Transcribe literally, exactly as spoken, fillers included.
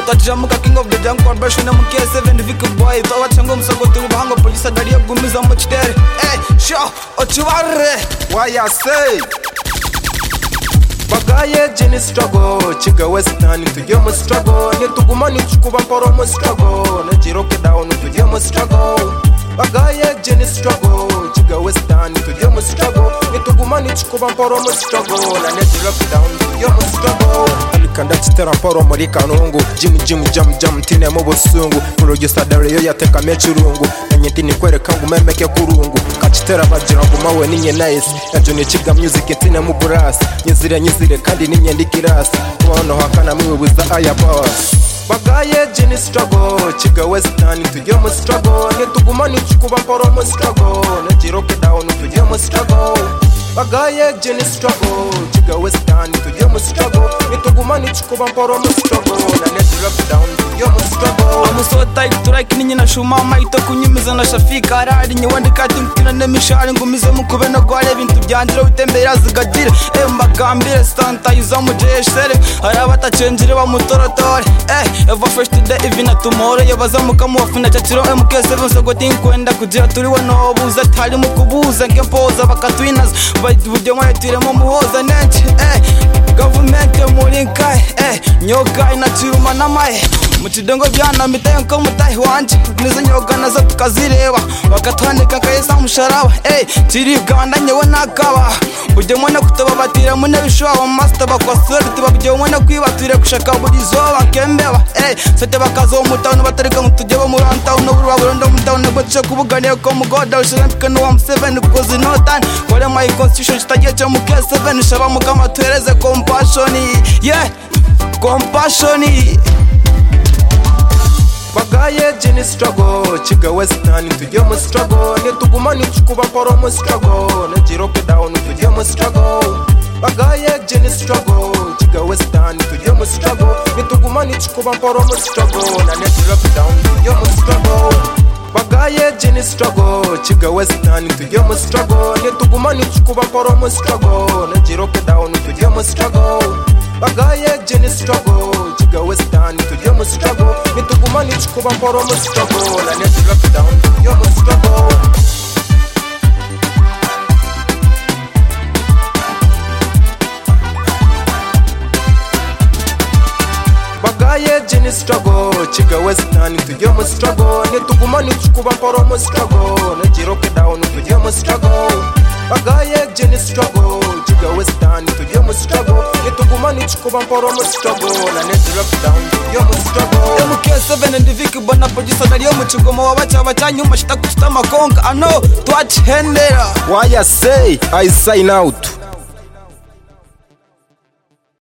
Twajamuka king of the jungle corporation M K seven Vicky boy Twabacanga musago turi buhango police dariya gumiza mu kitere eh sho ochibarre why I say Bagaye jini struggle Chiga western tujye mu struggle Nituguma nichukuba mporo mu struggle Najiroke down tujye mu struggle Bagaye jini struggle Chiga western tujye mu struggle Nituguma nichukuba mporo mu struggle Na najiroke down tujye mu struggle Alikanda chitera mporo muri kanungu Jim jim jam jam tine mu busungu Producer Dario yateka mechirungu Nanyeti nikwereka ngumemeke kurungu Kachitera bajira ngumawe ninye nice Yajuni chiga music tine mu brass Nyizire nyizire kandi ninye ndikirasi Kubahono hakana mwibuza aya boss Bagaye jini struggle Chiga western tujye mu struggle Nituguma nichukuba mporo mu struggle Najiroke down tujye mu struggle Bagaye jini struggle Chiga western tujye mu struggle Nituguma nichukuba mporo mu struggle Na najiroke down tujye mu struggle Amusota ituraki ninye na shuma maito kunyimiza na Shafika arari nye wandika timtina nemishari ngumize mukube no gware ibintu byandire utembera zigagire eh mbagambire santa yuza mu jeshere arabata cenjire ba mutorotore eh ever first today even tomorrow yabaza mukamu wafuna cyaciro M K seven so gotin kwenda kugira turi we no buza tari mu kubuza ngempoza bakatwinas bujye mwatire mu muhoza nenge eh government muri kai eh nyoga inachiruma namaye Muchidongo byana mitaye ko mutahi wanje nizo nyoga nazo tukazireba bakatwandika kayesa musharawa eh tiri Uganda nyewe nakaba ujye mwana kutaba batira mune bishwa master bakwasore tibabye mwana kwibatire kushaka buri zoba nkembeba eh sete bakazo mutano batarika mutujye bo muranta no buru baburondo mutano bace kubuganiye ko mugoda ushaka no one seven because no time kole my constitution stagiye cyo mu K seven shaba mukama twereze compassion yeah compassion Bagaye jini struggle Chiga western tujye mu struggle Nituguma nichukuba mporo mu struggle Najiroke down tujye mu struggle Bagaye jini struggle Chiga western tujye mu struggle Nituguma nichukuba mporo mu struggle Na najiroke down tujye mu struggle Bagaye jini struggle Chiga western tujye mu struggle Nituguma nichukuba mporo mu struggle Najiroke down tujye mu struggle Bagaye jini struggle Chiga western tujye mu struggle Nituguma nichukuba mporo mu struggle Na najiroke down tujye mu struggle Bagaye jini struggle Chiga western tujye mu struggle Nituguma nichukuba mporo mu struggle Najiroke down tujye mu struggle Bagaye jini struggle Chiga western tujye mu struggle Nituguma nichukuba mporo mu struggle Na najiroke down tujye mu struggle M K seven and Vicky bona producer dariyo muchigoma wabacha bacanyuma shita kuchita makonga ano twachihendera why I say I sign out